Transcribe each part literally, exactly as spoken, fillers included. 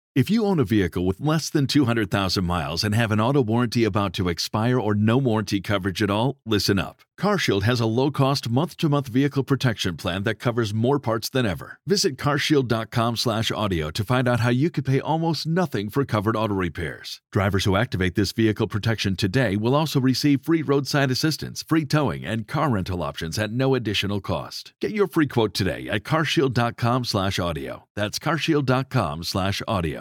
If you own a vehicle with less than two hundred thousand miles and have an auto warranty about to expire or no warranty coverage at all, listen up. CarShield has a low-cost month-to-month vehicle protection plan that covers more parts than ever. Visit carshield.com slash audio to find out how you could pay almost nothing for covered auto repairs. Drivers who activate this vehicle protection today will also receive free roadside assistance, free towing, and car rental options at no additional cost. Get your free quote today at carshield.com slash audio. That's carshield.com slash audio.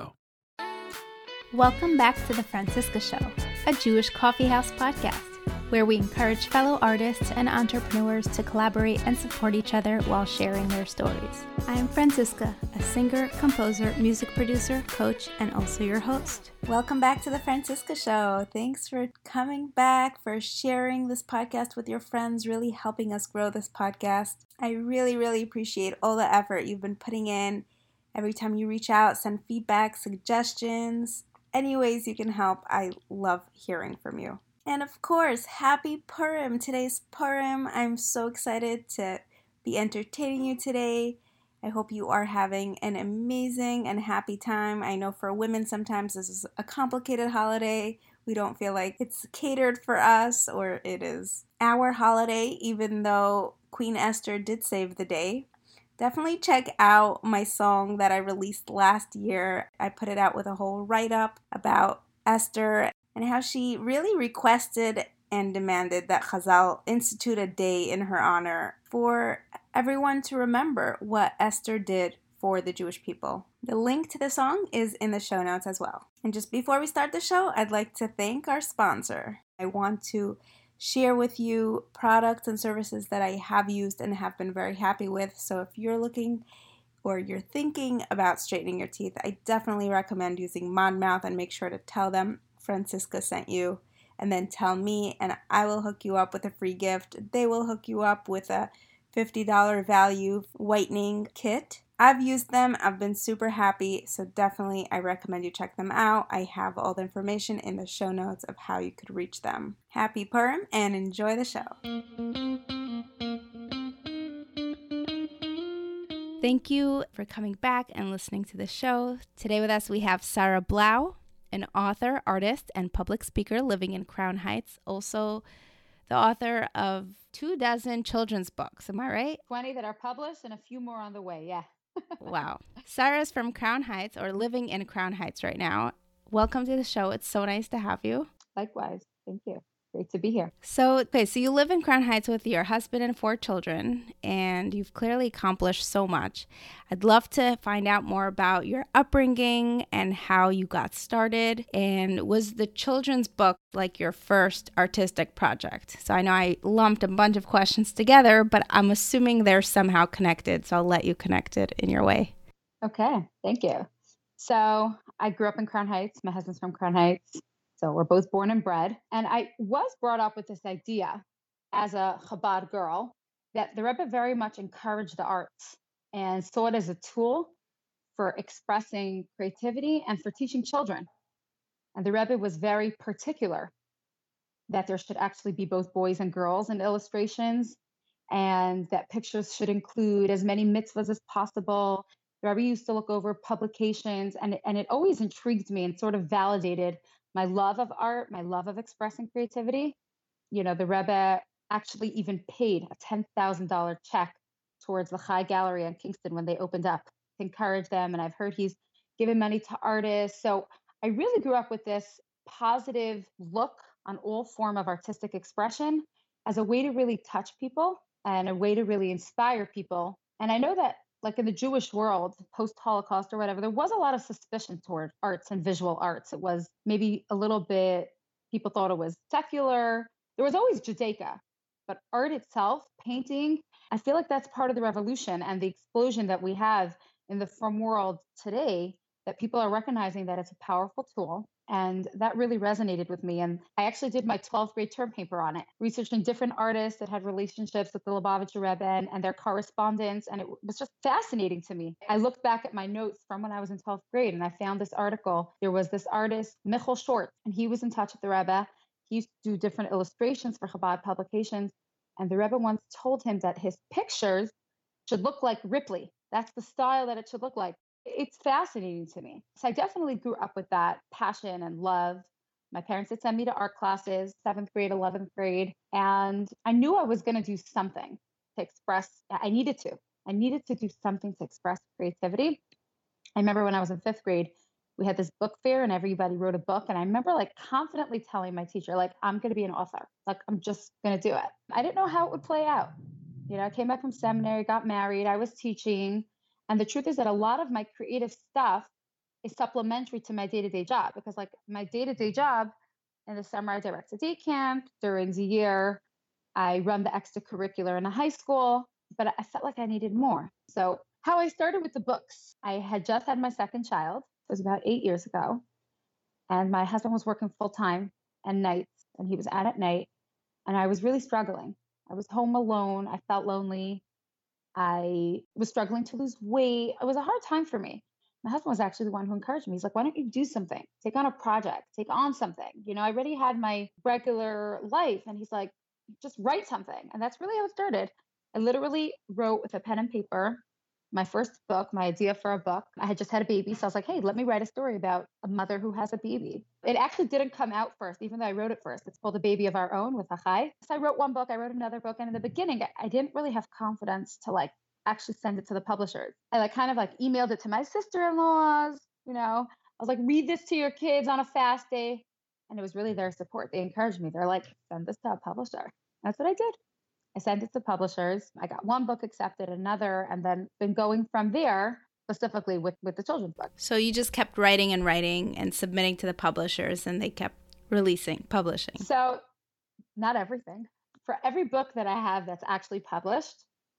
Welcome back to The Francisca Show, a Jewish coffeehouse podcast, where we encourage fellow artists and entrepreneurs to collaborate and support each other while sharing their stories. I am Francisca, a singer, composer, music producer, coach, and also your host. Welcome back to The Francisca Show. Thanks for coming back, for sharing this podcast with your friends, really helping us grow this podcast. I really, really appreciate all the effort you've been putting in. Every time you reach out, send feedback, suggestions, any ways you can help. I love hearing from you. And of course, happy Purim. Today's Purim. I'm so excited to be entertaining you today. I hope you are having an amazing and happy time. I know for women, sometimes this is a complicated holiday. We don't feel like it's catered for us or it is our holiday, even though Queen Esther did save the day. Definitely check out my song that I released last year. I put it out with a whole write-up about Esther and how she really requested and demanded that Chazal institute a day in her honor for everyone to remember what Esther did for the Jewish people. The link to the song is in the show notes as well. And just before we start the show, I'd like to thank our sponsor. I want to share with you products and services that I have used and have been very happy with. So if you're looking or you're thinking about straightening your teeth, I definitely recommend using Monmouth, and make sure to tell them Francisca sent you, and then tell me, and I will hook you up with a free gift. They will hook you up with a fifty dollars value whitening kit. I've used them. I've been super happy. So definitely I recommend you check them out. I have all the information in the show notes of how you could reach them. Happy Purim and enjoy the show. Thank you for coming back and listening to the show. Today with us we have Sarah Blau, an author, artist, and public speaker living in Crown Heights. Also the author of two dozen children's books. Am I right? twenty that are published and a few more on the way. Yeah. Wow. Sarah's from Crown Heights, or living in Crown Heights right now. Welcome to the show. It's so nice to have you. Likewise. Thank you. Great to be here. So, okay, so you live in Crown Heights with your husband and four children, and you've clearly accomplished so much. I'd love to find out more about your upbringing and how you got started. And was the children's book like your first artistic project? So I know I lumped a bunch of questions together, but I'm assuming they're somehow connected. So I'll let you connect it in your way. Okay, thank you. So I grew up in Crown Heights. My husband's from Crown Heights. So we're both born and bred. And I was brought up with this idea as a Chabad girl that the Rebbe very much encouraged the arts and saw it as a tool for expressing creativity and for teaching children. And the Rebbe was very particular that there should actually be both boys and girls in illustrations, and that pictures should include as many mitzvahs as possible. The Rebbe used to look over publications, and, and it always intrigued me and sort of validated my love of art, my love of expressing creativity. You know, the Rebbe actually even paid a ten thousand dollars check towards the Chai Gallery in Kingston when they opened up to encourage them. And I've heard he's given money to artists. So I really grew up with this positive look on all form of artistic expression as a way to really touch people and a way to really inspire people. And I know that, like in the Jewish world, post-Holocaust or whatever, there was a lot of suspicion toward arts and visual arts. It was maybe a little bit, people thought it was secular. There was always Judaica, but art itself, painting, I feel like that's part of the revolution and the explosion that we have in the film world today, that people are recognizing that it's a powerful tool. And that really resonated with me. And I actually did my twelfth grade term paper on it, researching different artists that had relationships with the Lubavitcher Rebbe and, and their correspondence. And it was just fascinating to me. I looked back at my notes from when I was in twelfth grade, and I found this article. There was this artist, Michal Short, and he was in touch with the Rebbe. He used to do different illustrations for Chabad publications. And the Rebbe once told him that his pictures should look like Ripley. That's the style that it should look like. It's fascinating to me. So I definitely grew up with that passion and love. My parents did send me to art classes, seventh grade, eleventh grade, and I knew I was going to do something to express. I needed to. I needed to do something to express creativity. I remember when I was in fifth grade, we had this book fair and everybody wrote a book. And I remember like confidently telling my teacher, like, I'm going to be an author. Like, I'm just going to do it. I didn't know how it would play out. You know, I came back from seminary, got married, I was teaching. And the truth is that a lot of my creative stuff is supplementary to my day-to-day job because like my day-to-day job in the summer, I direct a day camp. During the year, I run the extracurricular in a high school, but I felt like I needed more. So how I started with the books, I had just had my second child. It was about eight years ago. And my husband was working full time and nights, and he was out at night. And I was really struggling. I was home alone. I felt lonely. I was struggling to lose weight. It was a hard time for me. My husband was actually the one who encouraged me. He's like, why don't you do something? Take on a project, take on something. You know, I already had my regular life. And he's like, just write something. And that's really how it started. I literally wrote with a pen and paper my first book, my idea for a book. I had just had a baby. So I was like, hey, let me write a story about a mother who has a baby. It actually didn't come out first, even though I wrote it first. It's called A Baby of Our Own with Achai. So I wrote one book, I wrote another book. And in the beginning, I didn't really have confidence to like actually send it to the publishers. I like kind of like emailed it to my sister-in-laws, you know, I was like, read this to your kids on a fast day. And it was really their support. They encouraged me. They're like, send this to a publisher. That's what I did. I sent it to publishers. I got one book accepted, another, and then been going from there, specifically with, with the children's book. So you just kept writing and writing and submitting to the publishers, and they kept releasing, publishing. So not everything. For every book that I have that's actually published,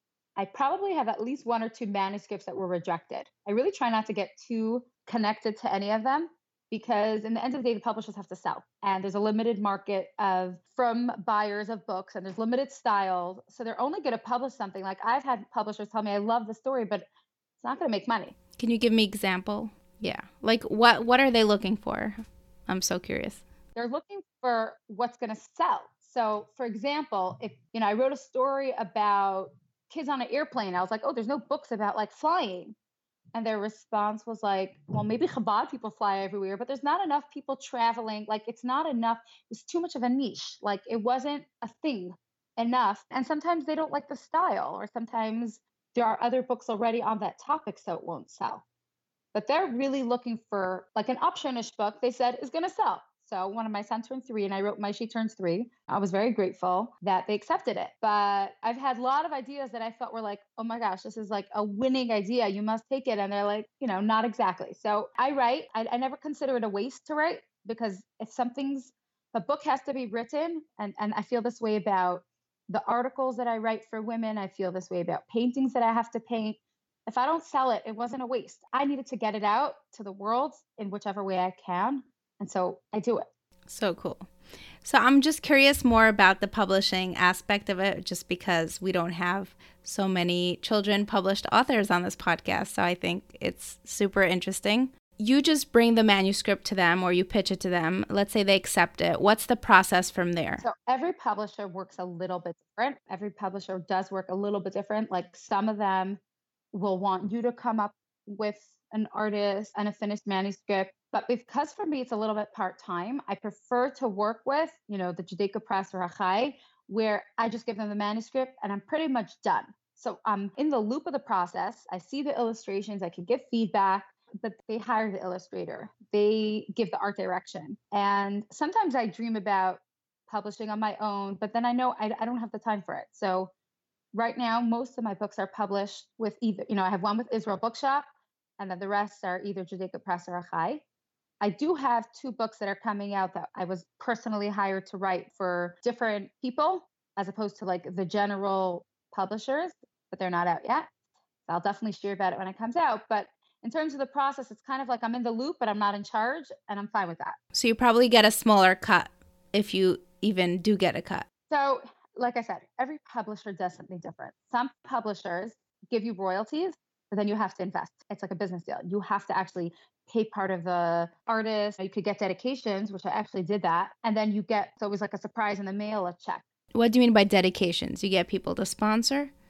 I probably have at least one or two manuscripts that were rejected. I really try not to get too connected to any of them, because in the end of the day, the publishers have to sell. And there's a limited market of from buyers of books, and there's limited styles. So they're only going to publish something. Like I've had publishers tell me, I love the story, but it's not going to make money. Can you give me example? Yeah. Like what, what are they looking for? I'm so curious. They're looking for what's going to sell. So for example, if, you know, I wrote a story about kids on an airplane, I was like, oh, there's no books about like flying. And their response was like, well, maybe Chabad people fly everywhere, but there's not enough people traveling. Like, it's not enough. It's too much of a niche. Like, it wasn't a thing enough. And sometimes they don't like the style, or sometimes there are other books already on that topic, so it won't sell. But they're really looking for like an Upshonish book, they said, is going to sell. So one of my sons turned three and I wrote my She Turns Three. I was very grateful that they accepted it. But I've had a lot of ideas that I felt were like, oh my gosh, this is like a winning idea. You must take it. And they're like, you know, not exactly. So I write. I, I never consider it a waste to write, because if something's, the book has to be written. And, and I feel this way about the articles that I write for women. I feel this way about paintings that I have to paint. If I don't sell it, it wasn't a waste. I needed to get it out to the world in whichever way I can. And so I do it. So cool. So I'm just curious more about the publishing aspect of it, just because we don't have so many children published authors on this podcast. So I think it's super interesting. You just bring the manuscript to them, or you pitch it to them. Let's say they accept it. What's the process from there? So every publisher works a little bit different. Every publisher does work a little bit different. Like some of them will want you to come up with an artist and a finished manuscript. But because for me, it's a little bit part-time, I prefer to work with, you know, the Judaica Press or Achai, where I just give them the manuscript and I'm pretty much done. So I'm in the loop of the process. I see the illustrations, I can give feedback, but they hire the illustrator. They give the art direction. And sometimes I dream about publishing on my own, but then I know I, I don't have the time for it. So right now, most of my books are published with either, you know, I have one with Israel Bookshop, and then the rest are either Judaica Press or Achai. I do have two books that are coming out that I was personally hired to write for different people, as opposed to like the general publishers, but they're not out yet. So I'll definitely share about it when it comes out. But in terms of the process, it's kind of like I'm in the loop, but I'm not in charge, and I'm fine with that. So you probably get a smaller cut if you even do get a cut. So like I said, every publisher does something different. Some publishers give you royalties, but then you have to invest. It's like a business deal. You have to actually pay part of the artist. You could get dedications, which I actually did that. And then you get, so it was like a surprise in the mail, a check. What do you mean by dedications? You get people to sponsor?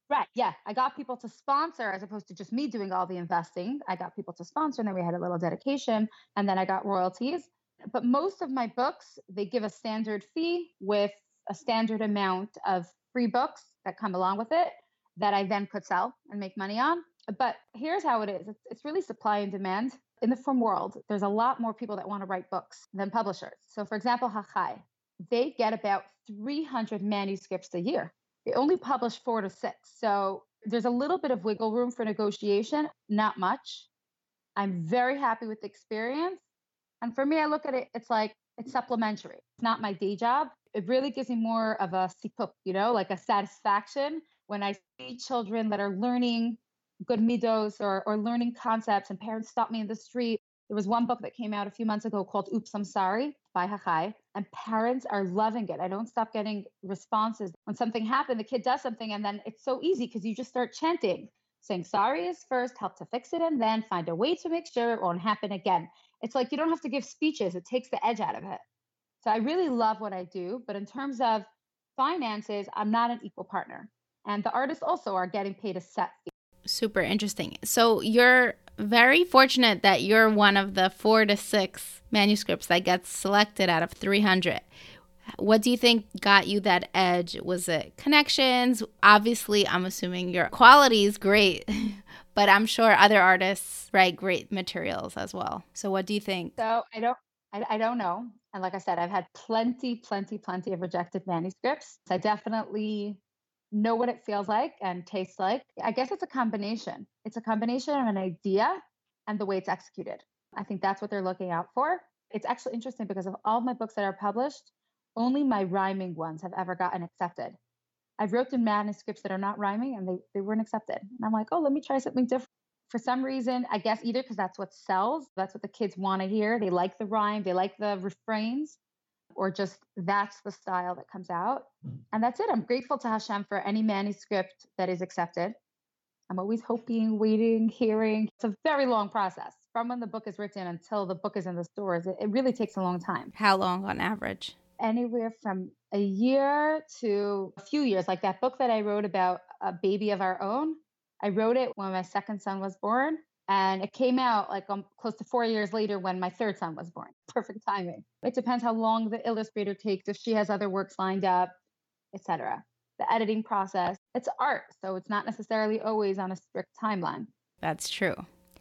Right. Yeah. I got people to sponsor as opposed to just me doing all the investing. I got people to sponsor and then we had a little dedication and then I got royalties. But most of my books, they give a standard fee with a standard amount of free books that come along with it that I then could sell and make money on. But here's how it is. It's, it's really supply and demand. In the film world, there's a lot more people that want to write books than publishers. So for example, Hachai, they get about three hundred manuscripts a year. They only publish four to six. So there's a little bit of wiggle room for negotiation, not much. I'm very happy with the experience. And for me, I look at it, it's like, it's supplementary. It's not my day job. It really gives me more of a sipuk, you know, like a satisfaction when I see children that are learning good midos or, or learning concepts and parents stop me in the street. There was one book that came out a few months ago called Oops, I'm Sorry by Hachai, and parents are loving it. I don't stop getting responses. When something happened, the kid does something, and then it's so easy because you just start chanting, saying sorry is first, help to fix it, and then find a way to make sure it won't happen again. It's like you don't have to give speeches. It takes the edge out of it. So I really love what I do. But in terms of finances, I'm not an equal partner. And the artists also are getting paid a set fee. Super interesting. So you're very fortunate that you're one of the four to six manuscripts that gets selected out of three hundred. What do you think got you that edge? Was it connections? Obviously, I'm assuming your quality is great, but I'm sure other artists write great materials as well. So what do you think? So I don't, I, I don't know. And like I said, I've had plenty, plenty, plenty of rejected manuscripts. So I definitely know what it feels like and tastes like. I guess it's a combination. It's a combination of an idea and the way it's executed. I think that's what they're looking out for. It's actually interesting because of all of my books that are published, only my rhyming ones have ever gotten accepted. I've written manuscripts that are not rhyming and they, they weren't accepted. And I'm like, oh, let me try something different. For some reason, I guess either because that's what sells, that's what the kids want to hear. They like the rhyme, they like the refrains, or just that's the style that comes out. And that's it. I'm grateful to Hashem for any manuscript that is accepted. I'm always hoping, waiting, hearing. It's a very long process from when the book is written until the book is in the stores. It, it really takes a long time. How long on average? Anywhere from a year to a few years. Like that book that I wrote about a baby of our own. I wrote it when my second son was born. And it came out like um, close to four years later when my third son was born. Perfect timing. It depends how long the illustrator takes, if she has other works lined up, et cetera. The editing process, it's art. So it's not necessarily always on a strict timeline. That's true.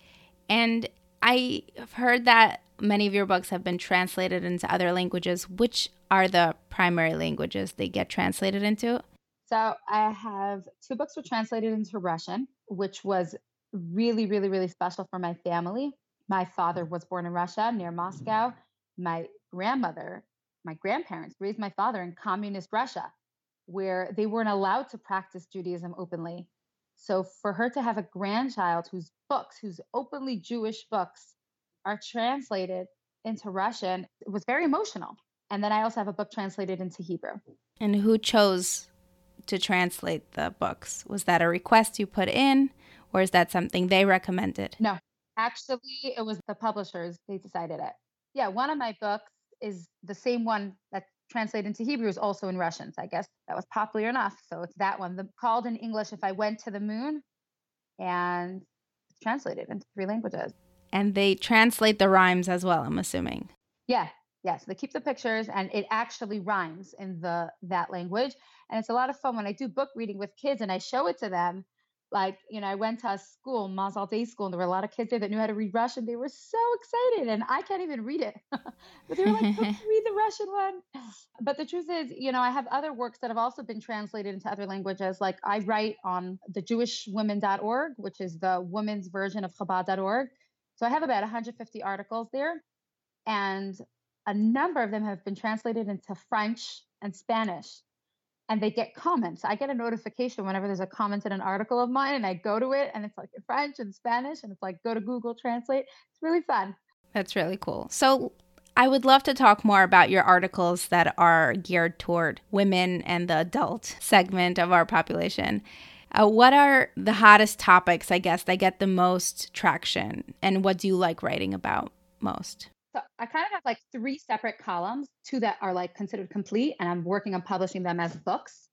And I've heard that many of your books have been translated into other languages. Which are the primary languages they get translated into? So I have two books were translated into Russian, which was really, really, really special for my family. My father was born in Russia near Moscow. My grandmother, my grandparents raised my father in communist Russia, where they weren't allowed to practice Judaism openly. So for her to have a grandchild whose books, whose openly Jewish books are translated into Russian, it was very emotional. And then I also have a book translated into Hebrew. And who chose to translate the books? Was that a request you put in? Or is that something they recommended? No, actually, it was the publishers. They decided it. Yeah, one of my books is the same one that's translated into Hebrew is also in Russian. So I guess that was popular enough. So it's that one. The, called in English, If I Went to the Moon, and it's translated into three languages. And they translate the rhymes as well, I'm assuming. Yeah, yeah. So they keep the pictures, and it actually rhymes in the that language. And it's a lot of fun when I do book reading with kids and I show it to them. Like, you know, I went to a school, Mazal Day School, and there were a lot of kids there that knew how to read Russian. They were so excited, and I can't even read it. But they were like, read the Russian one. But the truth is, you know, I have other works that have also been translated into other languages. Like I write on the Jewish Women dot org, which is the women's version of Chabad dot org. So I have about one hundred fifty articles there, and a number of them have been translated into French and Spanish. And they get comments. I get a notification whenever there's a comment in an article of mine, and I go to it, and it's like in French and Spanish, and it's like, go to Google Translate. It's really fun. That's really cool. So I would love to talk more about your articles that are geared toward women and the adult segment of our population. Uh, what are the hottest topics, I guess, that get the most traction? And what do you like writing about most? So I kind of have like three separate columns, two that are like considered complete, and I'm working on publishing them as books.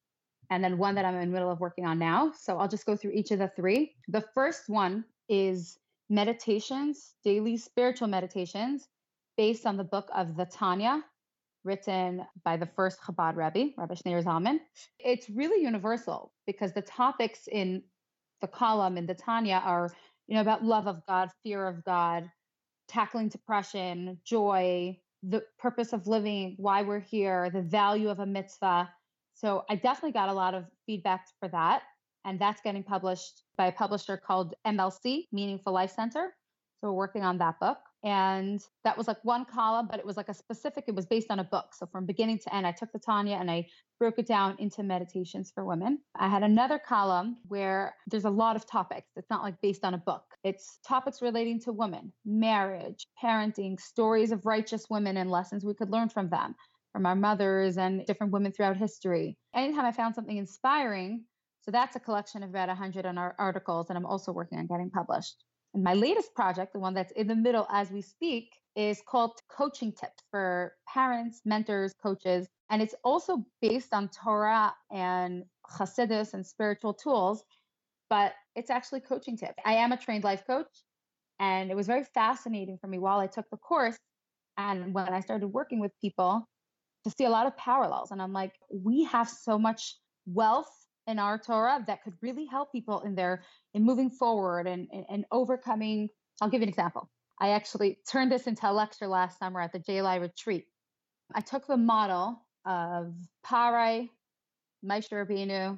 and then one that I'm in the middle of working on now. So I'll just go through each of the three. The first one is meditations, daily spiritual meditations, based on the book of the Tanya, written by the first Chabad Rebbe, Rabbi Shneur Zalman. It's really universal because the topics in the column in the Tanya are, you know, about love of God, fear of God, tackling depression, joy, the purpose of living, why we're here, the value of a mitzvah. So I definitely got a lot of feedback for that. And that's getting published by a publisher called M L C, Meaningful Life Center. So we're working on that book. And that was like one column, but it was like a specific, it was based on a book. So from beginning to end, I took the Tanya and I broke it down into meditations for women. I had another column where there's a lot of topics. It's not like based on a book. It's topics relating to women, marriage, parenting, stories of righteous women and lessons we could learn from them, from our mothers and different women throughout history. Anytime I found something inspiring, so that's a collection of about one hundred articles, and I'm also working on getting published. And my latest project, the one that's in the middle as we speak, is called Coaching Tips for Parents, Mentors, Coaches. And it's also based on Torah and Chassidus and spiritual tools, but it's actually coaching tips. I am a trained life coach, and it was very fascinating for me while I took the course. And when I started working with people, to see a lot of parallels. And I'm like, we have so much wealth in our Torah that could really help people in their in moving forward and, and, and overcoming. I'll give you an example. I actually turned this into a lecture last summer at the J L I retreat. I took the model of Parai, Moshe Rabbeinu,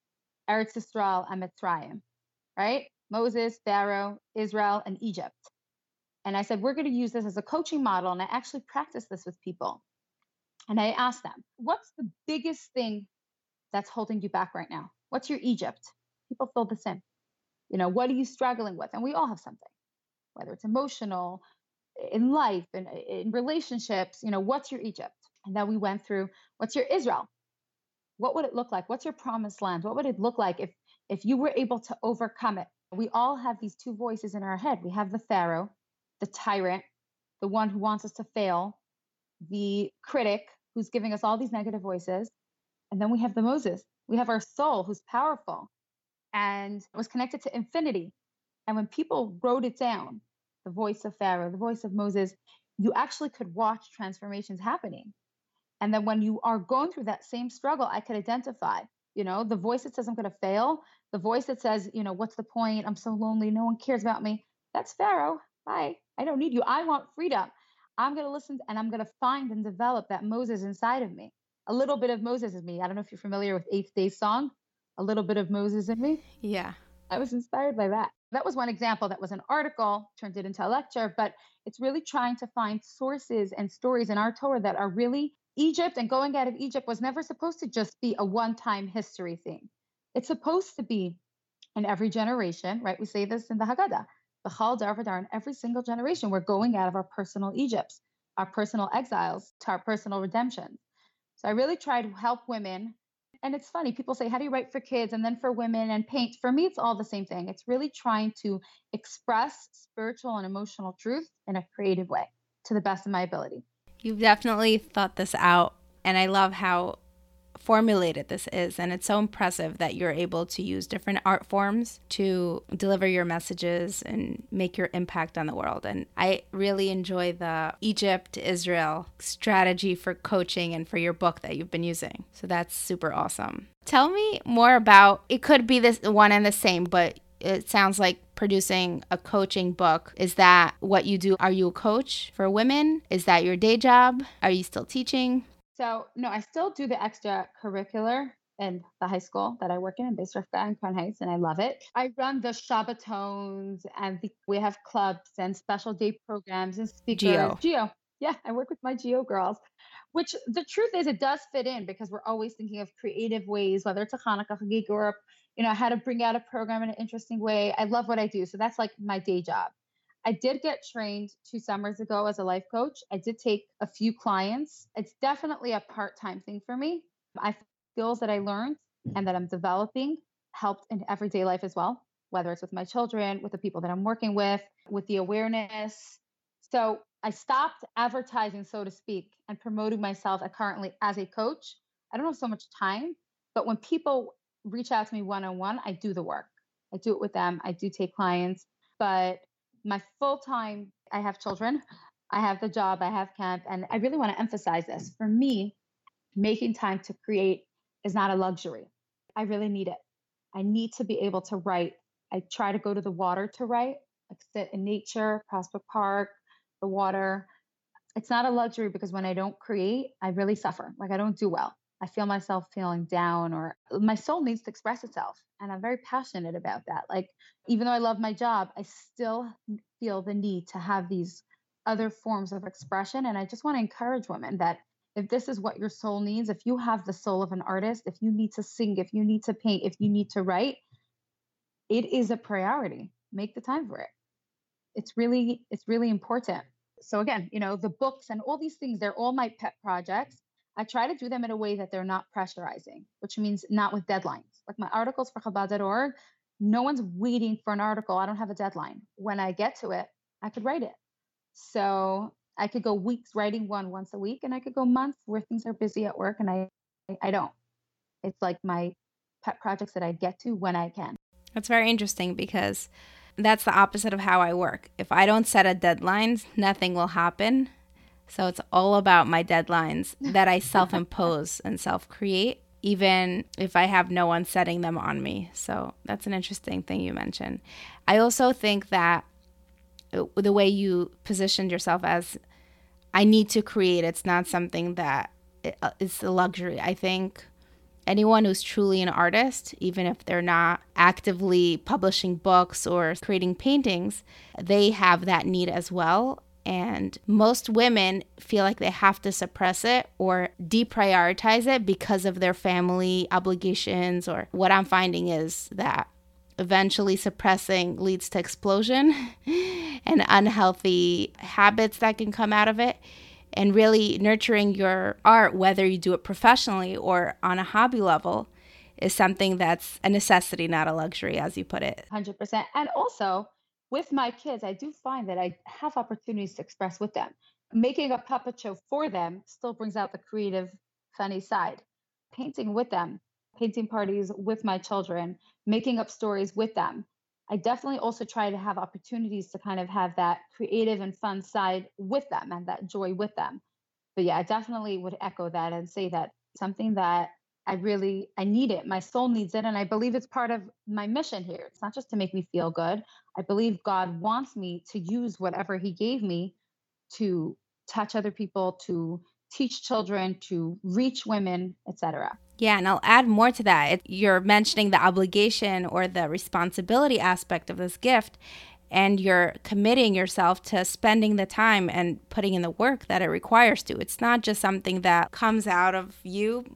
Eretz Yisrael, and Mitzrayim, right? Moses, Pharaoh, Israel, and Egypt. And I said, we're going to use this as a coaching model. And I actually practiced this with people. And I asked them, what's the biggest thing that's holding you back right now? What's your Egypt? People feel the same. You know, what are you struggling with? And we all have something, whether it's emotional, in life, in, in relationships, you know, what's your Egypt? And then we went through, what's your Israel? What would it look like? What's your promised land? What would it look like if, if you were able to overcome it? We all have these two voices in our head. We have the Pharaoh, the tyrant, the one who wants us to fail, the critic who's giving us all these negative voices. And then we have the Moses. We have our soul who's powerful and was connected to infinity. And when people wrote it down, the voice of Pharaoh, the voice of Moses, you actually could watch transformations happening. And then when you are going through that same struggle, I could identify, you know, the voice that says I'm going to fail, the voice that says, you know, what's the point? I'm so lonely. No one cares about me. That's Pharaoh. Bye. I don't need you. I want freedom. I'm going to listen and I'm going to find and develop that Moses inside of me. A little bit of Moses in me. I don't know if you're familiar with Eighth Day Song, A Little Bit of Moses in Me. Yeah. I was inspired by that. That was one example. That was an article, turned it into a lecture, but it's really trying to find sources and stories in our Torah that are really Egypt, and going out of Egypt was never supposed to just be a one-time history thing. It's supposed to be in every generation, right? We say this in the Haggadah. B'chal dar v'dar, in every single generation, we're going out of our personal Egypts, our personal exiles, to our personal redemption. So I really try to help women. And it's funny, people say, how do you write for kids and then for women and paint? For me, it's all the same thing. It's really trying to express spiritual and emotional truth in a creative way to the best of my ability. You've definitely thought this out. And I love how formulated this is. And it's so impressive that you're able to use different art forms to deliver your messages and make your impact on the world. And I really enjoy the Egypt, Israel strategy for coaching and for your book that you've been using. So that's super awesome. Tell me more about, it could be this one and the same, but it sounds like producing a coaching book. Is that what you do? Are you a coach for women? Is that your day job? Are you still teaching? So, no, I still do the extracurricular in the high school that I work in, in Beis Rivka in Crown Heights, and I love it. I run the Shabbatones, and the, we have clubs and special day programs and speakers. Geo. Geo. Yeah, I work with my Geo girls, which the truth is it does fit in because we're always thinking of creative ways, whether it's a Hanukkah Chagig or, you know, how to bring out a program in an interesting way. I love what I do. So that's like my day job. I did get trained two summers ago as a life coach. I did take a few clients. It's definitely a part-time thing for me. I skills that I learned and that I'm developing helped in everyday life as well, whether it's with my children, with the people that I'm working with, with the awareness. So I stopped advertising, so to speak, and promoting myself currently as a coach. I don't have so much time, But when people reach out to me one on one, I do the work. I do it with them. I do take clients. But my full time, I have children, I have the job, I have camp. And I really want to emphasize this. For me, making time to create is not a luxury. I really need it. I need to be able to write. I try to go to the water to write, like sit in nature, Prospect Park, the water. It's not a luxury because when I don't create, I really suffer. Like I don't do well. I feel myself feeling down, or my soul needs to express itself. And I'm very passionate about that. Like, even though I love my job, I still feel the need to have these other forms of expression. And I just want to encourage women that if this is what your soul needs, if you have the soul of an artist, if you need to sing, if you need to paint, if you need to write, it is a priority. Make the time for it. It's really, it's really important. So again, you know, the books and all these things, they're all my pet projects. I try to do them in a way that they're not pressurizing, which means not with deadlines. Like my articles for Chabad dot org, no one's waiting for an article. I don't have a deadline. When I get to it, I could write it. So I could go weeks writing one once a week, and I could go months where things are busy at work and I I don't. It's like my pet projects that I get to when I can. That's very interesting because that's the opposite of how I work. If I don't set a deadline, nothing will happen. So it's all about my deadlines that I self-impose and self-create, even if I have no one setting them on me. So that's an interesting thing you mentioned. I also think that the way you positioned yourself as, I need to create, it's not something that it's a luxury. I think anyone who's truly an artist, even if they're not actively publishing books or creating paintings, they have that need as well. And most women feel like they have to suppress it or deprioritize it because of their family obligations. Or what I'm finding is that eventually suppressing leads to explosion and unhealthy habits that can come out of it. And really nurturing your art, whether you do it professionally or on a hobby level, is something that's a necessity, not a luxury, as you put it. one hundred percent. And also, with my kids, I do find that I have opportunities to express with them. Making a puppet show for them still brings out the creative, funny side. Painting with them, painting parties with my children, making up stories with them. I definitely also try to have opportunities to kind of have that creative and fun side with them and that joy with them. But yeah, I definitely would echo that and say that something that I really I need it. My soul needs it, and I believe it's part of my mission here. It's not just to make me feel good. I believe God wants me to use whatever he gave me to touch other people, to teach children, to reach women, et cetera. Yeah, and I'll add more to that. It, you're mentioning the obligation or the responsibility aspect of this gift, and you're committing yourself to spending the time and putting in the work that it requires to. It's not just something that comes out of you.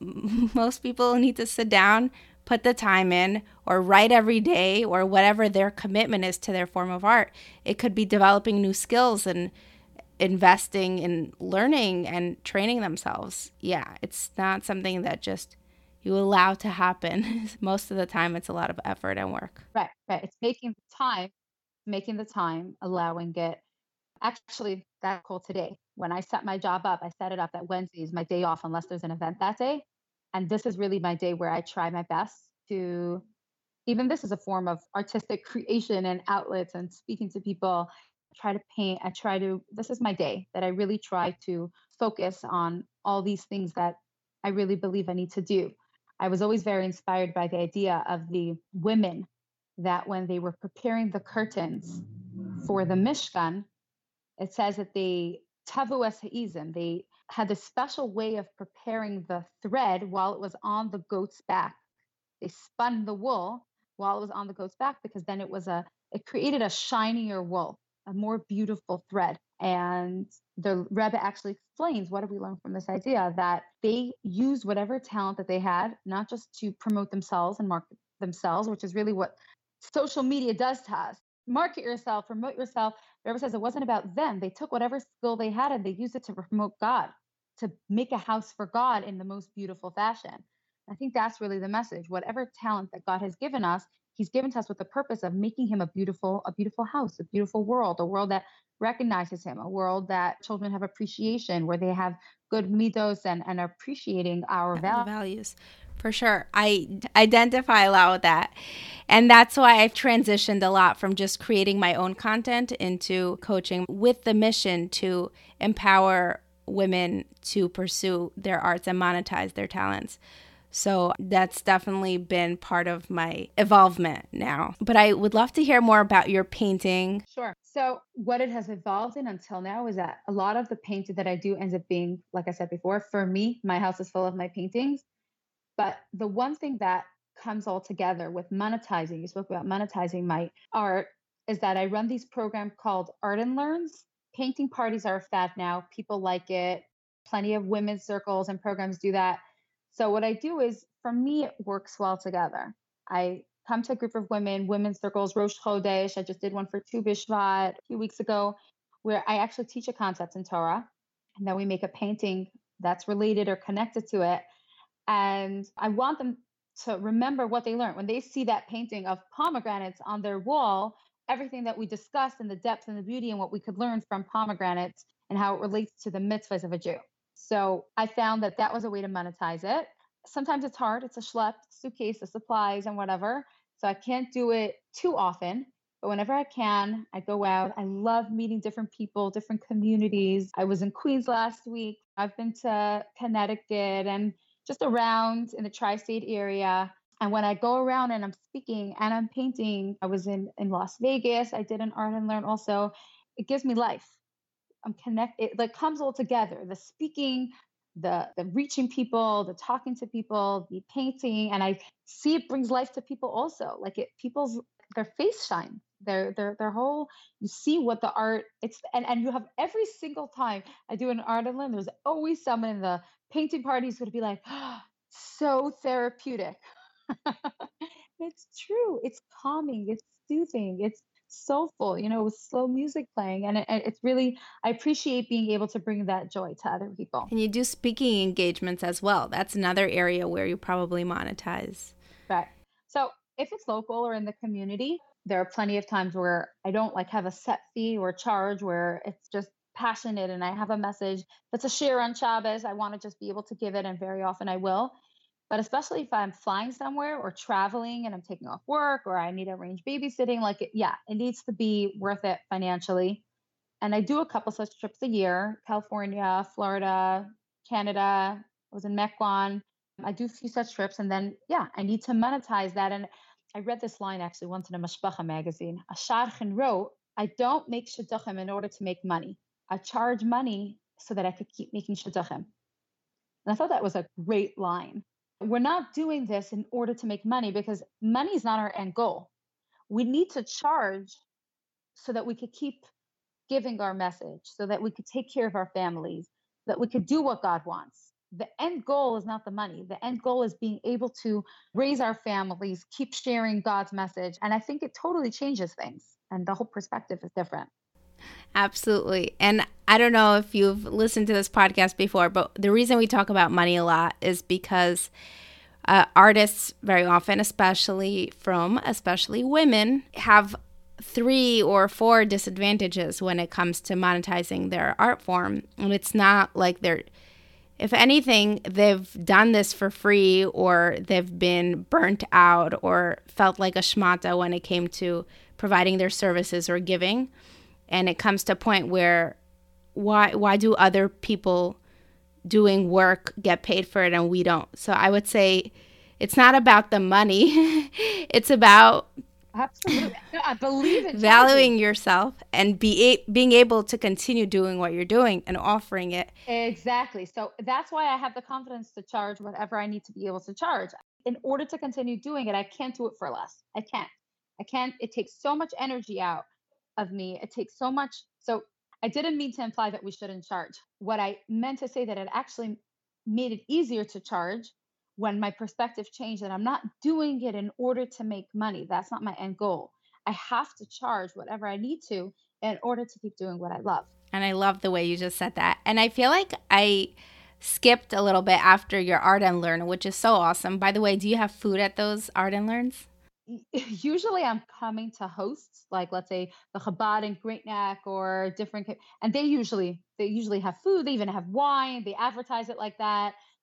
Most people need to sit down, put the time in, or write every day, or whatever their commitment is to their form of art. It could be developing new skills and investing in learning and training themselves. Yeah, it's not something that just you allow to happen. Most of the time, it's a lot of effort and work. Right, right. It's making the time, making the time, allowing it. Actually, that's cool today. When I set my job up, I set it up that Wednesday is my day off unless there's an event that day. And this is really my day where I try my best to, even this is a form of artistic creation and outlets and speaking to people. I try to paint. I try to, this is my day that I really try to focus on all these things that I really believe I need to do. I was always very inspired by the idea of the women that when they were preparing the curtains for the Mishkan, it says that they tavu es ha'izim, they had a special way of preparing the thread while it was on the goat's back. They spun the wool while it was on the goat's back because then it was a, it created a shinier wool, a more beautiful thread. And the Rebbe actually explains, what do we learn from this idea? That they used whatever talent that they had, not just to promote themselves and market themselves, which is really what social media does to us. Market yourself, promote yourself. The Rebbe says it wasn't about them. They took whatever skill they had and they used it to promote God, to make a house for God in the most beautiful fashion. I think that's really the message. Whatever talent that God has given us, he's given to us with the purpose of making him a beautiful, a beautiful house, a beautiful world, a world that recognizes him, a world that children have appreciation, where they have good midos and, and are appreciating our values. values. For sure. I d- identify a lot with that. And that's why I've transitioned a lot from just creating my own content into coaching with the mission to empower women to pursue their arts and monetize their talents. So that's definitely been part of my evolvement now. But I would love to hear more about your painting. Sure. So what it has evolved in until now is that a lot of the painting that I do ends up being, like I said before, for me, my house is full of my paintings. But the one thing that comes all together with monetizing, you spoke about monetizing my art, is that I run these programs called Art and Learns. Painting parties are a fad now. People like it. Plenty of women's circles and programs do that. So what I do is, for me, it works well together. I come to a group of women, women's circles, Rosh Chodesh. I just did one for Tu B'Shvat a few weeks ago, where I actually teach a concept in Torah, and then we make a painting that's related or connected to it. And I want them to remember what they learned. When they see that painting of pomegranates on their wall, everything that we discussed and the depth and the beauty and what we could learn from pomegranates and how it relates to the mitzvahs of a Jew. So I found that that was a way to monetize it. Sometimes it's hard. It's a schlep, suitcase, the supplies and whatever. So I can't do it too often. But whenever I can, I go out. I love meeting different people, different communities. I was in Queens last week. I've been to Connecticut and just around in the tri-state area. And when I go around and I'm speaking and I'm painting, I was in, in Las Vegas. I did an Art and Learn also. It gives me life. I'm connected. It like comes all together. The speaking, the the reaching people, the talking to people, the painting, and I see it brings life to people also. Like it, people's their face shine. Their their their whole. You see what the art. It's and and you have every single time I do an Art and Learn. There's always someone in the painting party who's going to be like, oh, so therapeutic. It's true. It's calming. It's soothing. It's soulful, you know, with slow music playing. And it, it's really, I appreciate being able to bring that joy to other people. And you do speaking engagements as well. That's another area where you probably monetize. Right. So if it's local or in the community, there are plenty of times where I don't like have a set fee or charge where it's just passionate and I have a message that's a share on Shabbos. I want to just be able to give it, and very often I will. But especially if I'm flying somewhere or traveling and I'm taking off work or I need to arrange babysitting, like, it, yeah, it needs to be worth it financially. And I do a couple such trips a year: California, Florida, Canada. I was in Mequon. I do a few such trips. And then, yeah, I need to monetize that. And I read this line actually once in a Mashpacha magazine. A shadchan wrote, I don't make shidduchim in order to make money. I charge money so that I could keep making shidduchim. And I thought that was a great line. We're not doing this in order to make money, because money is not our end goal. We need to charge so that we could keep giving our message, so that we could take care of our families, that we could do what God wants. The end goal is not the money. The end goal is being able to raise our families, keep sharing God's message. And I think it totally changes things. And the whole perspective is different. Absolutely. And I don't know if you've listened to this podcast before, but the reason we talk about money a lot is because uh, artists very often, especially from, especially women, have three or four disadvantages when it comes to monetizing their art form. And it's not like they're, if anything, they've done this for free, or they've been burnt out or felt like a shmata when it came to providing their services or giving. And it comes to a point where why why do other people doing work get paid for it and we don't? So I would say it's not about the money. It's about Absolutely. No, I believe in valuing charging. yourself and be a- being able to continue doing what you're doing and offering it. Exactly. So that's why I have the confidence to charge whatever I need to be able to charge. In order to continue doing it, I can't do it for less. I can't. I can't. It takes so much energy out of me. It takes so much. So I didn't mean to imply that we shouldn't charge. What I meant to say, that it actually made it easier to charge when my perspective changed, that I'm not doing it in order to make money. That's not my end goal. I have to charge whatever I need to in order to keep doing what I love. And I love the way you just said that. And I feel like I skipped a little bit after your Art and Learn, which is so awesome. By the way, do you have food at those Art and Learns? Usually I'm coming to hosts, like let's say the Chabad in Great Neck or different, and they usually they usually have food. They even have wine. They advertise it like that.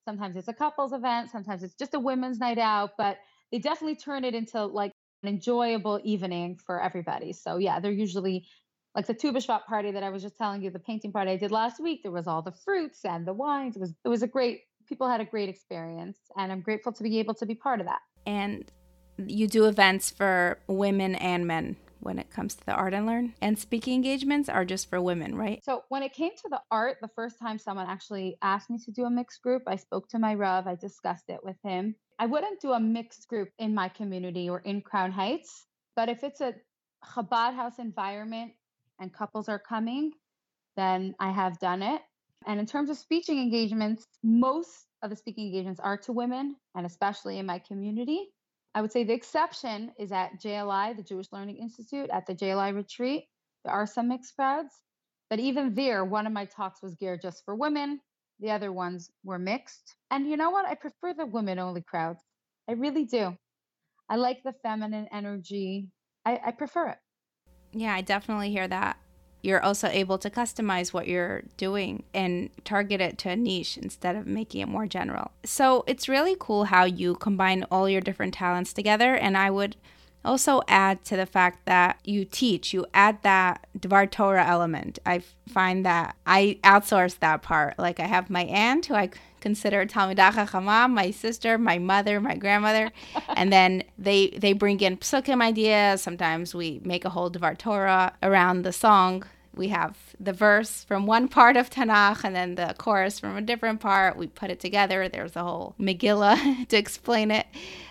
Sometimes it's a couples event, sometimes it's just a women's night out, but they definitely turn it into like an enjoyable evening for everybody. So yeah, they're usually like the tuba shop party that I was just telling you, the painting party I did last week. There was all the fruits and the wines. It was it was a great people had a great experience, and I'm grateful to be able to be part of that. And you do events for women and men when it comes to the Art and Learn. And speaking engagements are just for women, right? So when it came to the art, the first time someone actually asked me to do a mixed group, I spoke to my Rav, I discussed it with him. I wouldn't do a mixed group in my community or in Crown Heights, but if it's a Chabad house environment and couples are coming, then I have done it. And in terms of speaking engagements, most of the speaking engagements are to women, and especially in my community. I would say the exception is at J L I, the Jewish Learning Institute, at the J L I retreat. There are some mixed crowds, but even there, one of my talks was geared just for women. The other ones were mixed. And you know what? I prefer the women only crowds. I really do. I like the feminine energy. I, I prefer it. Yeah, I definitely hear that. You're also able to customize what you're doing and target it to a niche instead of making it more general. So it's really cool how you combine all your different talents together. And I would also add to the fact that you teach, you add that Dvar Torah element. I find that I outsource that part. Like I have my aunt who I consider Talmidah Chachama, my sister, my mother, my grandmother, and then they they bring in psukim ideas. Sometimes we make a whole Dvar Torah around the song. We have the verse from one part of Tanakh and then the chorus from a different part. We put it together. There's a whole Megillah to explain it.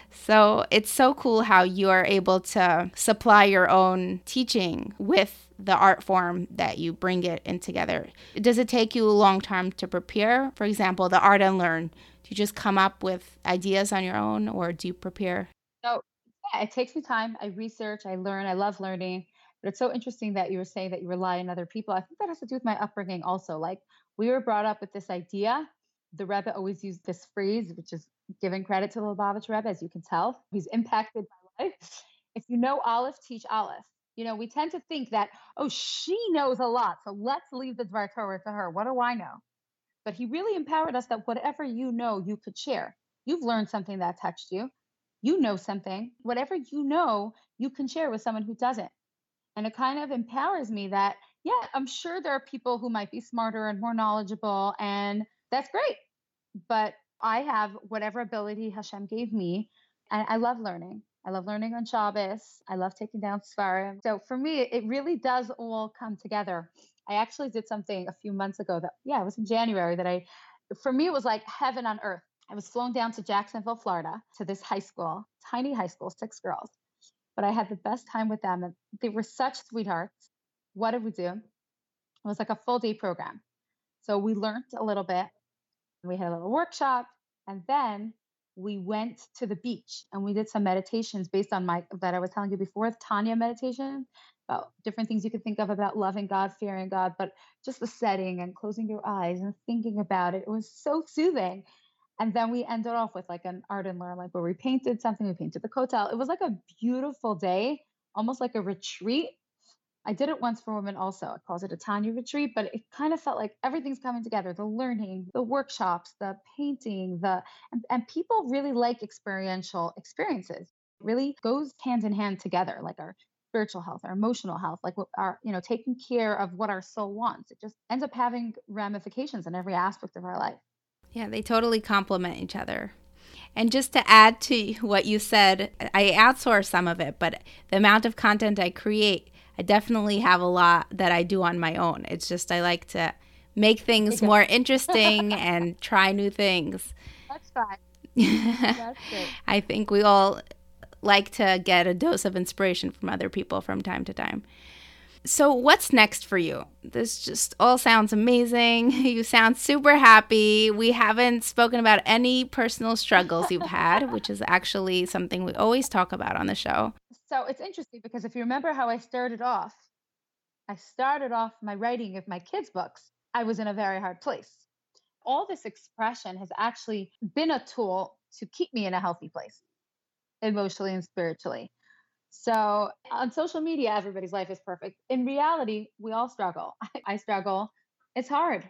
So it's so cool how you are able to supply your own teaching with the art form that you bring it in together. Does it take you a long time to prepare? For example, the Art and Learn. Do you just come up with ideas on your own, or do you prepare? So yeah, it takes me time. I research, I learn, I love learning. But it's so interesting that you were saying that you rely on other people. I think that has to do with my upbringing also. Like we were brought up with this idea. The Rebbe always used this phrase, which is giving credit to the Lubavitch Rebbe, as you can tell. He's impacted my life. If you know Aleph, teach Aleph. You know, we tend to think that, oh, she knows a lot, so let's leave the Dvar Torah to her. What do I know? But he really empowered us that whatever you know, you could share. You've learned something that touched you. You know something. Whatever you know, you can share with someone who doesn't. And it kind of empowers me that, yeah, I'm sure there are people who might be smarter and more knowledgeable, and that's great. But I have whatever ability Hashem gave me, and I love learning. I love learning on Shabbos. I love taking down Sfarim. So for me, it really does all come together. I actually did something a few months ago that, yeah, it was in January that I, for me, it was like heaven on earth. I was flown down to Jacksonville, Florida, to this high school, tiny high school, six girls. But I had the best time with them. And they were such sweethearts. What did we do? It was like a full day program. So we learned a little bit. We had a little workshop, and then we went to the beach and we did some meditations based on my that I was telling you before, the Tanya meditation, about different things you could think of about loving God, fearing God, but just the setting and closing your eyes and thinking about it. It was so soothing. And then we ended off with like an Art and Learn, like where we painted something, we painted the hotel. It was like a beautiful day, almost like a retreat. I did it once for women also. I calls it a Tanya retreat, but it kind of felt like everything's coming together. The learning, the workshops, the painting, the and, and people really like experiential experiences. It really goes hand in hand together, like our spiritual health, our emotional health, like what our, you know, taking care of what our soul wants. It just ends up having ramifications in every aspect of our life. Yeah, they totally complement each other. And just to add to what you said, I outsource some of it, but the amount of content I create, I definitely have a lot that I do on my own. It's just I like to make things more interesting and try new things. That's fine. That's great. I think we all like to get a dose of inspiration from other people from time to time. So what's next for you? This just all sounds amazing. You sound super happy. We haven't spoken about any personal struggles you've had, which is actually something we always talk about on the show. So it's interesting because if you remember how I started off, I started off my writing of my kids' books. I was in a very hard place. All this expression has actually been a tool to keep me in a healthy place, emotionally and spiritually. So on social media, everybody's life is perfect. In reality, we all struggle. I struggle. It's hard.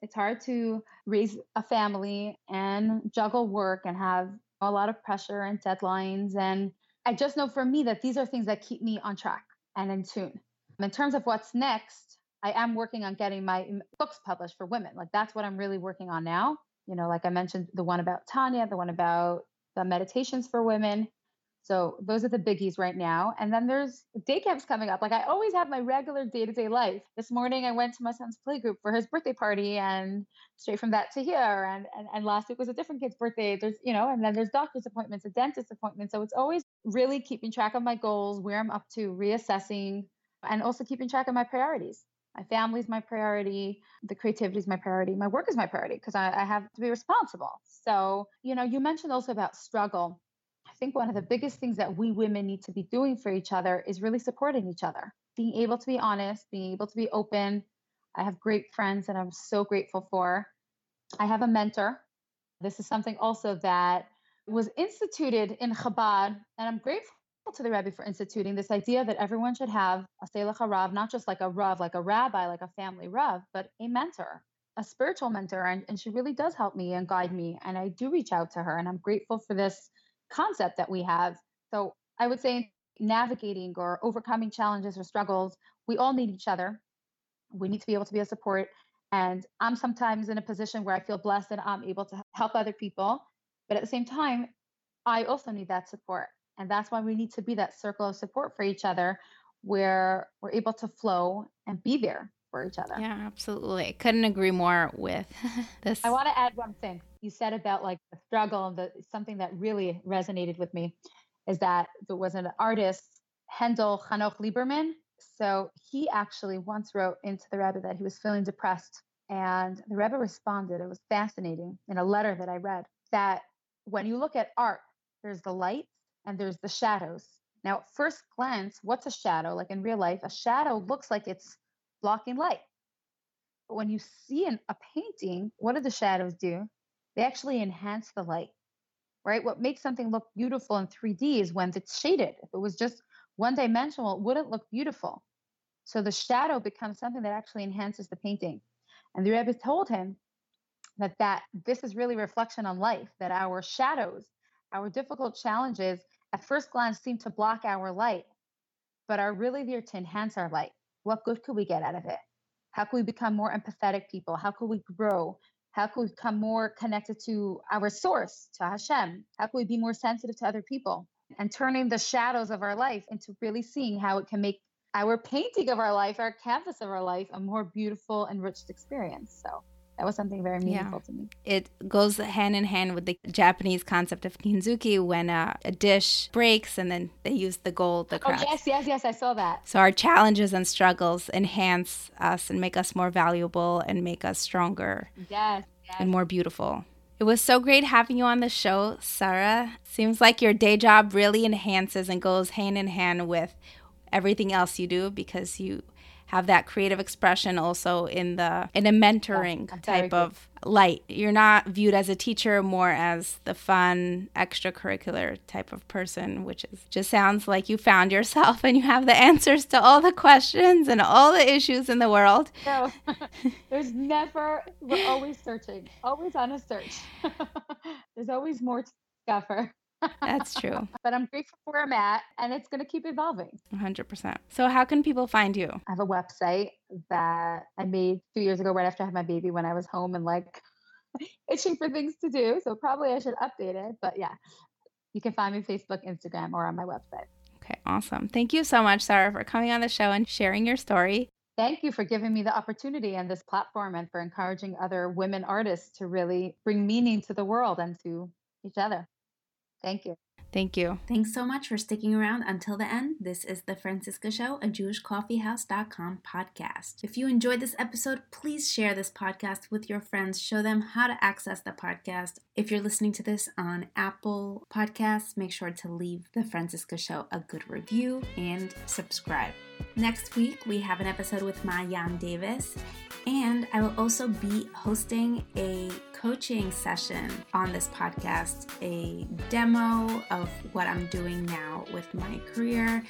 It's hard to raise a family and juggle work and have a lot of pressure and deadlines. And I just know for me that these are things that keep me on track and in tune. In terms of what's next, I am working on getting my books published for women. Like that's what I'm really working on now. You know, like I mentioned, the one about Tanya, the one about the meditations for women. So those are the biggies right now. And then there's day camps coming up. Like I always have my regular day-to-day life. This morning I went to my son's play group for his birthday party, and straight from that to here. And, and and last week was a different kid's birthday. There's, you know, and then there's doctor's appointments, a dentist appointment. So it's always really keeping track of my goals, where I'm up to, reassessing, and also keeping track of my priorities. My family's my priority. The creativity is my priority. My work is my priority because I, I have to be responsible. So, you know, you mentioned also about struggle. I think one of the biggest things that we women need to be doing for each other is really supporting each other, being able to be honest, being able to be open. I have great friends that I'm so grateful for. I have a mentor. This is something also that was instituted in Chabad, and I'm grateful to the Rebbe for instituting this idea that everyone should have a Selech HaRav, not just like a Rav, like a rabbi, like a family Rav, but a mentor, a spiritual mentor. And, and she really does help me and guide me. And I do reach out to her, and I'm grateful for this concept that we have. So I would say navigating or overcoming challenges or struggles, we all need each other. We need to be able to be a support. And I'm sometimes in a position where I feel blessed and I'm able to help other people. But at the same time, I also need that support. And that's why we need to be that circle of support for each other, where we're able to flow and be there for each other. Yeah, absolutely. I couldn't agree more with this. I want to add one thing. You said about like the struggle, and the something that really resonated with me is that there was an artist, Hendel Hanoch Lieberman. So he actually once wrote into the Rebbe that he was feeling depressed. And the Rebbe responded, it was fascinating, in a letter that I read, that when you look at art, there's the light and there's the shadows. Now, at first glance, what's a shadow? Like in real life, a shadow looks like it's blocking light. But when you see an, a painting, what do the shadows do? They actually enhance the light, right? What makes something look beautiful in three D is when it's shaded. If it was just one dimensional, it wouldn't look beautiful. So the shadow becomes something that actually enhances the painting. And the Rebbe told him that, that this is really reflection on life, that our shadows, our difficult challenges, at first glance seem to block our light, but are really there to enhance our light. What good could we get out of it? How can we become more empathetic people? How can we grow? How can we become more connected to our source, to Hashem? How can we be more sensitive to other people? And turning the shadows of our life into really seeing how it can make our painting of our life, our canvas of our life, a more beautiful, enriched experience. So that was something very meaningful yeah. to me. It goes hand in hand with the Japanese concept of kinzuki, when a, a dish breaks and then they use the gold, the cracks. Oh, yes, yes, yes, I saw that. So our challenges and struggles enhance us and make us more valuable and make us stronger. Yes, yes. And more beautiful. It was so great having you on the show, Sarah. Seems like your day job really enhances and goes hand in hand with everything else you do, because you have that creative expression also in the in a mentoring yeah, type good. of light. You're not viewed as a teacher, more as the fun, extracurricular type of person, which is just sounds like you found yourself and you have the answers to all the questions and all the issues in the world. No, there's never, we're always searching, always on a search. There's always more to discover. That's true. But I'm grateful for where I'm at, and it's going to keep evolving. one hundred percent. So how can people find you? I have a website that I made two years ago, right after I had my baby, when I was home and like itching for things to do. So probably I should update it. But yeah, you can find me Facebook, Instagram, or on my website. Okay, awesome. Thank you so much, Sarah, for coming on the show and sharing your story. Thank you for giving me the opportunity and this platform, and for encouraging other women artists to really bring meaning to the world and to each other. Thank you. Thank you. Thanks so much for sticking around until the end. This is The Franciska Show, a Jewish Coffee House dot com podcast. If you enjoyed this episode, please share this podcast with your friends. Show them how to access the podcast. If you're listening to this on Apple Podcasts, make sure to leave The Franciska Show a good review and subscribe. Next week, we have an episode with Maayan Davis, and I will also be hosting a coaching session on this podcast, a demo of what I'm doing now with my career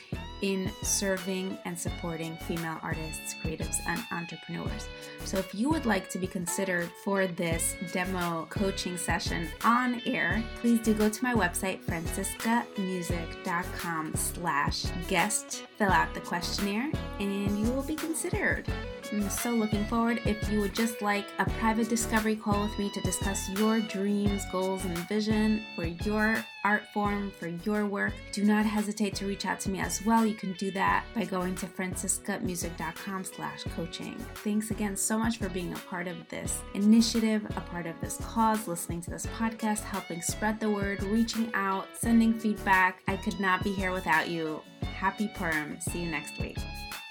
in serving and supporting female artists, creatives, and entrepreneurs. So if you would like to be considered for this demo coaching session on air, please do go to my website, franciscamusic.com slash guest. Fill out the questionnaire and you will be considered. I'm so looking forward. If you would just like a private discovery call with me to discuss your dreams, goals, and vision for your art form, for your work, do not hesitate to reach out to me as well. You can do that by going to franciscamusic.com slash coaching. Thanks again so much for being a part of this initiative, a part of this cause, listening to this podcast, helping spread the word, reaching out, sending feedback. I could not be here without you. Happy Purim. See you next week.